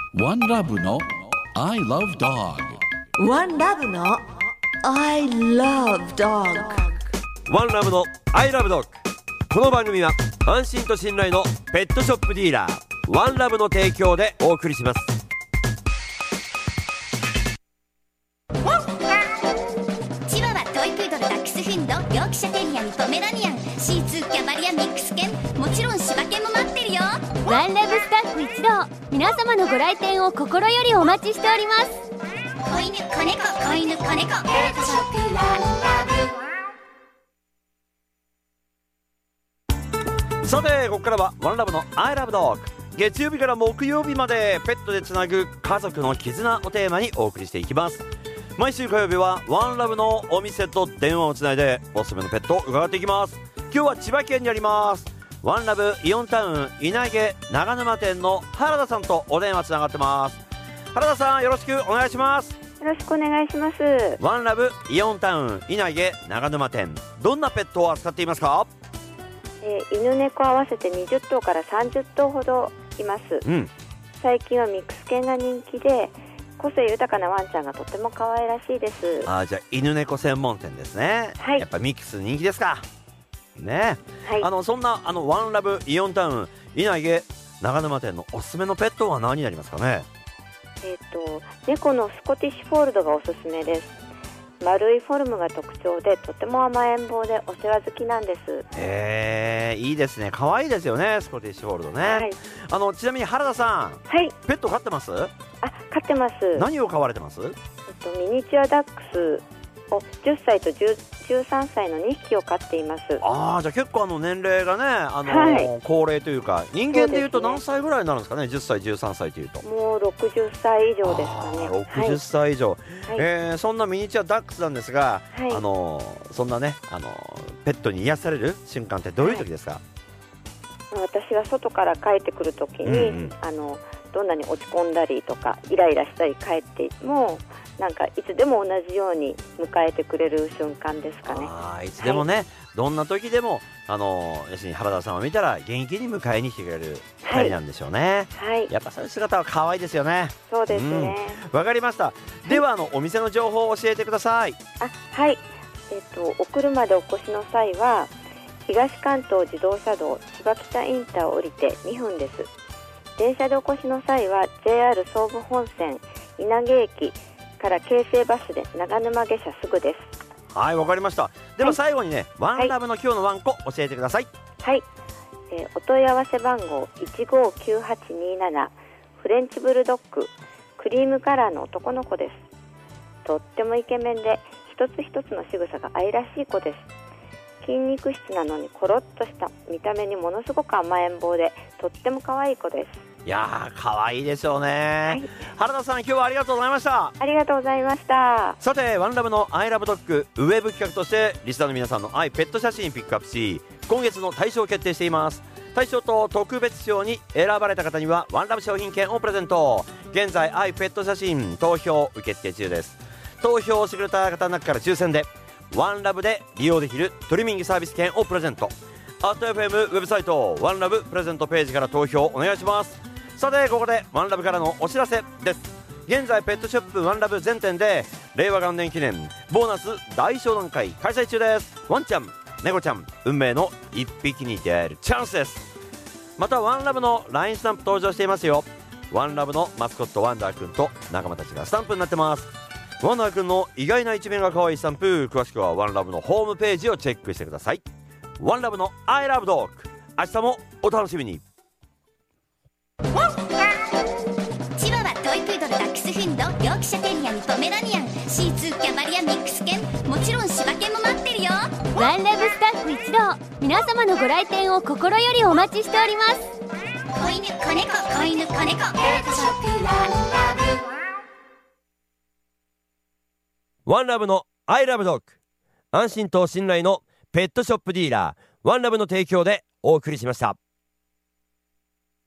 ワンラブの I love dog。 ワンラブの I love dog。 ワンラブの I love dog。 この番組は安心と信頼のペットショップディーラーワンラブの提供でお送りします。 チワワ、トイプードル、ダックスフンド、ヨークシャテリアにポメラニアン、シーツー、キャバリア、ミックス犬、もちろん柴犬も待ってるよ。 ワンラブスタッフ一同、皆様のご来店を心よりお待ちしております。 子犬、子猫、子犬、子猫、ペットショップワンラブ。 さてここからはワンラブの I love dog。 月曜日から木曜日までペットでつなぐ家族の絆をテーマにお送りしていきます。毎週火曜日はワンラブのお店と電話をつないでおすすめのペットを伺っていきます。今日は千葉県にありますワンラブイオンタウン稲毛長沼店の原田さんとお電話つながってます。原田さん、よろしくお願いします。 よろしくお願いします。 ワンラブイオンタウン稲毛長沼店、どんなペットを扱っていますか？ 犬猫合わせて20頭から30頭ほどいます、最近はミックス犬が人気で個性豊かなワンちゃんがとても可愛らしいです。 じゃあ犬猫専門店ですね、 はい、 やっぱミックス人気ですかね、 はい、 そんなワンラブイオンタウン稲毛長沼店のおすすめのペットは何になりますかね？ 猫のスコティッシュフォールドがおすすめです。丸いフォルムが特徴でとても甘えん坊でお世話好きなんです。 いいですね、可愛いですよね、スコティッシュフォールドね、はい、ちなみに原田さん、 はい、 ペット飼ってます？ 飼ってます。 何を飼われてます？ ミニチュアダックスを10歳と13歳の2匹を飼っています。 じゃあ結構年齢がね、 はい、 高齢というか人間でいうと何歳ぐらいになるんですかね？10歳13歳というともう60歳以上ですかね。 60歳以上、 はい、 そんなミニチュアダックスなんですが、はい、そんなねペットに癒される瞬間ってどういう時ですか？ はい、私が外から帰ってくる時に、どんなに落ち込んだりとかイライラしたり帰ってもなんかいつでも同じように迎えてくれる瞬間ですかね。 いつでもね、はい、どんな時でも要するに原田さんを見たら元気に迎えに来てくれる2人なんでしょうね、はい、やっぱそういう姿は可愛いですよね。 そうですね、 わかりました。ではお店の情報を教えてください。 はい、お車でお越しの際は東関東自動車道千葉北インターを降りて2分です。電車でお越しの際は JR 総武本線稲毛駅から京成バスで長沼下車すぐです。 はい、わかりました。では最後にね、ワンラブの今日のワンコ教えてください。 はい、お問い合わせ番号159827フレンチブルドッグクリームカラーの男の子です。とってもイケメンで一つ一つの仕草が愛らしい子です。筋肉質なのにコロッとした見た目にものすごく甘えん坊でとっても可愛い子です。 いやー可愛いでしょうね、はい、原田さん今日はありがとうございました。 ありがとうございました。 さてワンラブの I love dog ウェブ企画としてリスナーの皆さんの愛ペット写真ピックアップし今月の大賞を決定しています。大賞と特別賞に選ばれた方にはワンラブ商品券をプレゼント。現在愛ペット写真投票受付中です。投票してくれた方の中から抽選でワンラブで利用できるトリミングサービス券をプレゼント。@FM ウェブサイトワンラブプレゼントページから投票お願いします。さてここでワンラブからのお知らせです。現在ペットショップワンラブ全店で令和元年記念ボーナス大商談会開催中です。ワンちゃん猫ちゃん運命の一匹に出会えるチャンスです。またワンラブの LINE スタンプ登場していますよ。ワンラブのマスコットワンダーくんと仲間たちがスタンプになってます。ワンダーくんの意外な一面が可愛いスタンプ、詳しくはワンラブのホームページをチェックしてください。ワンラブの I love dog、 明日もお楽しみに。 チワワ、トイプードル、ダックスフンド、ヨークシャテリアにポメラニアン、シーツー、キャバリア、ミックス犬、もちろん柴犬も待ってるよ。 ワンラブスタッフ一同、皆様のご来店を心よりお待ちしております。 子犬、子猫、子犬、子猫、ペットショップワンラブ。 ワンラブの I love dog、 安心と信頼のペットショップディーラーワンラブの提供でお送りしました。